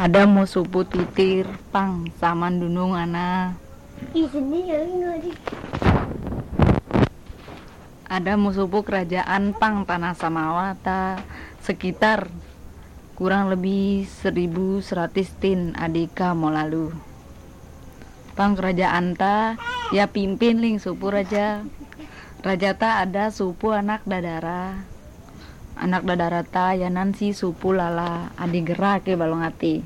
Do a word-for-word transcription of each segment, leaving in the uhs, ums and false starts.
Ada mau supu titir pang saman dunung ana. Ada mau supu kerajaan pang tanah Samawata sekitar kurang lebih seribu seratus tin adika mau lalu. Pang kerajaan ta ya pimpin ling supu raja. Raja ta ada supu anak dadara. Anak dadara ta ya nansi supu lala adi gerak ke balong hati.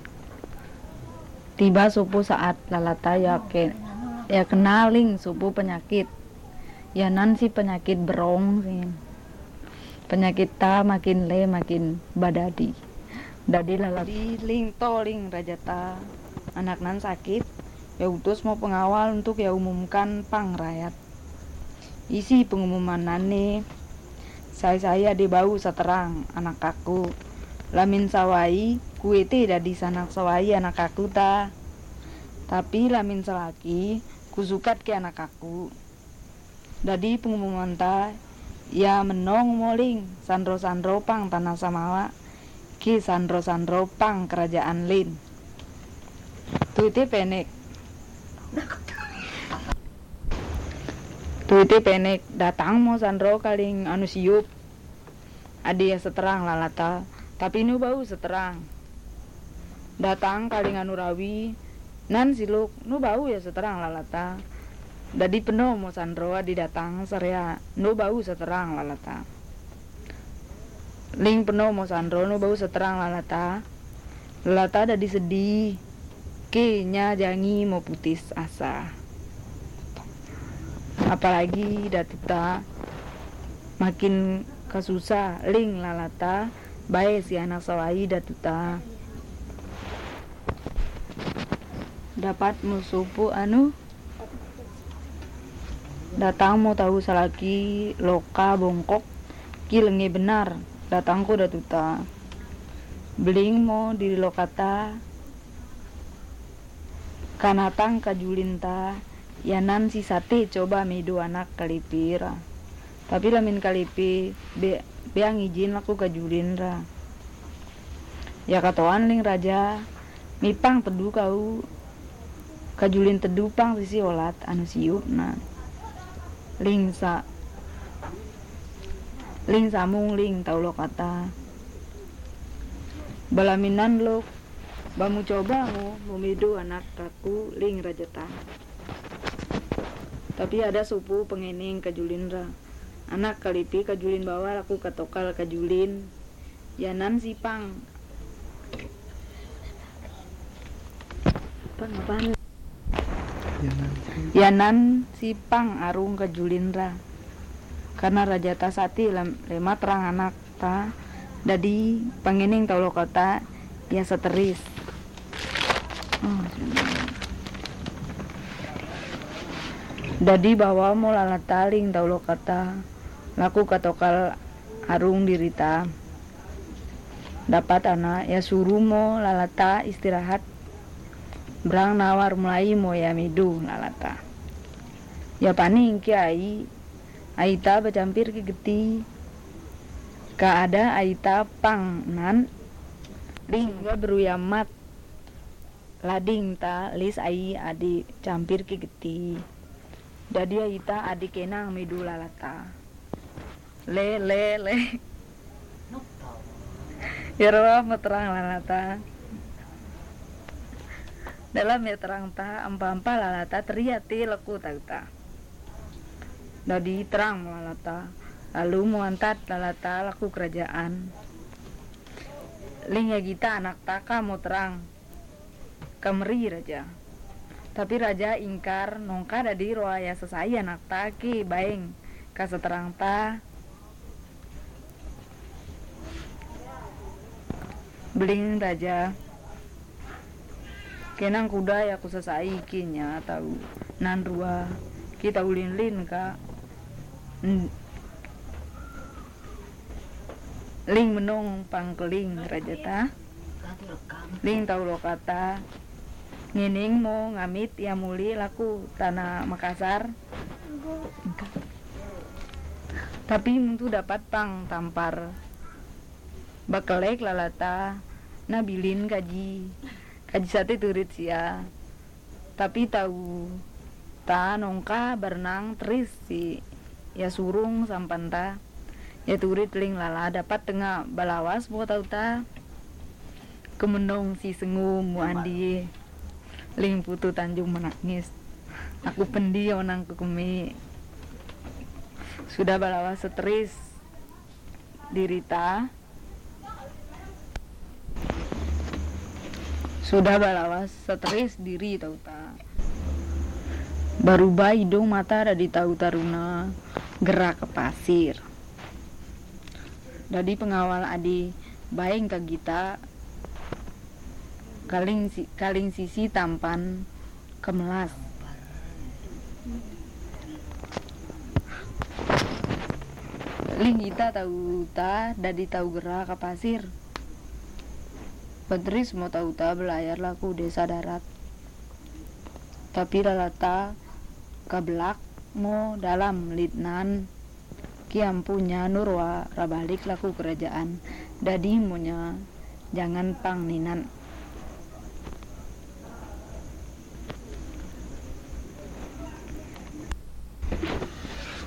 Tiba supu saat lalata ya ke ya kenaling supu penyakit. Ya nansi penyakit berong sih. Penyakit ta makin le makin badadi. Dadi lalati ling to ling raja ta. Anak nan sakit ya utus mau pengawal untuk ya umumkan pang rakyat. Isi pengumuman nane saya saya di bau seterang anak aku. Lamin sawai kuete dadi sanak sawai anak aku ta. Tapi lamin selaki kusukat ke anak aku. Dadi pengumuman ta ya menong moling sandro-sandro pang tanah Samawa ki sandro-sandro pang kerajaan lin. Tuite penek. Tuite penek datang mau sandro kaling anu siup. Adi ya seterang lalata tapi nu bau seterang. Datang kaling anu rawi nan siluk nu bau ya seterang lalata. Dadi penuh mau sandro adi datang serea nu bau seterang lalata. Ling penuh mau sandro nu bau seterang lalata. Lalata dadi sedih. Ke nya jangi mau putis asa. Apalagi datuta makin kasusah ling lalata bae si anak sawai datuta. Dapat musupu anu datang mau tahu salaki loka bongkok ki lengi benar datangku datuta. Beling mau diri lokata kanatang kajulinta yanan si sate coba medu anak kalipir. Tapi lamin kalipi be beang izin laku kajulin ra. Ya katoan ling raja mipang tedu kau kajulin tedu pang sisi olat anu siup na. Ling sa ling samung ling tau lo kata balaminan lo bamu coba mu memedu anak kaku ling rajata. Tapi ada supu pengening kajulin ra. Anak kalipi kajulin bawa laku katokal kajulin. Yanan si pang. Pang apaan? Yanan. Yanan si pang arung kajulin ra. Karena raja ta sati lema terang anak ta. Dadi pengening tau lo kata ya seteris. Oh, dadi bawa mau lalata ling tau lo kata laku katokal arung dirita. Dapat anak ya suruh mau lalata istirahat. Berang nawar mulai mau ya midu lalata. Ya paning ki ai aita bacampir ki geti. Ka ada aita pang nan ling ga beruyamat lading ta lis ai adi campir ki geti. Dadi aita adi kenang midu lalata. Le le le. Ya rawa meterang lalata. Dalam ya terang ta empa-empa lalata teriati leku tauta. Dadi terang lalata. Lalu muantat lalata laku kerajaan. Ling ya kita anak taka mau terang. Kemeri raja. Tapi raja ingkar nongka dadi roa ya sesai anak taki baeng kaseterang ta. Beling raja kenang kuda ya ku sesai kinya tahu nan rua kita ulin lin ka ling menong pangkeling raja ta. Ling tau lo kata ngining mau ngamit ya muli laku tanah Makassar. Tapi itu dapat pang tampar bakelek lalata na bilin kaji kaji sate turit sia tapi tahu ta nongka berenang teris si ya surung sampan ta ya turit ling lala dapat tengah balawas mau tahu ta kemenong si sengu mu andi ling putu Tanjung menangis aku pendi onang kekumi sudah balawas seteris dirita sudah balawas seteris diri tahu ta barubah hidung mata ada di tahu taruna gerak ke pasir dari pengawal adi baeng ke kita kaling kaling sisi tampan kemelas ling kita tahu ta dari tahu gerak ke pasir Petris mau tahu ta belayar laku desa darat tapi lalata kabelak mau dalam litnan kiam punya nurwa rabalik laku kerajaan dadi munya jangan pang ninan